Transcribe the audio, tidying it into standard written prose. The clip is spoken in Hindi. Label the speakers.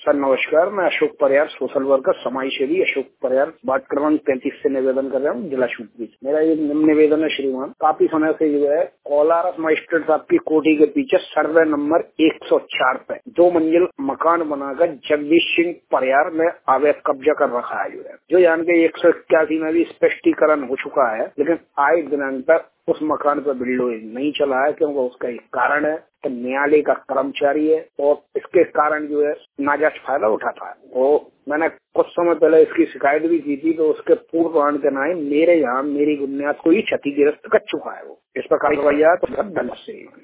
Speaker 1: सर नमस्कार, मैं अशोक परियार सोशल वर्कर समाजसेवी अशोक परियार वार्ड क्रमांक 33 से निवेदन कर रहा हूँ जिला शूटपीट। मेरा ये निवेदन है श्रीमान, काफी समय से जो है कोलारस मजिस्ट्रेट साहब की कोठी के पीछे सर्वे नंबर 104 पे 2 मंजिल मकान बनाकर जगदीश सिंह परियार में अवैध कब्जा कर रखा है। जो जान के 181 में भी स्पष्टीकरण हो चुका है, लेकिन आज दिनांक तक उस मकान पर बिल्डिंग नहीं चला है, क्योंकि उसका एक कारण है कि न्यायालय का कर्मचारी है और इसके कारण जो है नाजायज फायदा उठाता है। तो मैंने कुछ समय पहले इसकी शिकायत भी की थी, तो उसके पूर्व के नाई मेरे यहाँ मेरी बुनियाद को ही क्षतिग्रस्त कर चुका है। वो इस पर कार्रवाई तो धन्यवाद।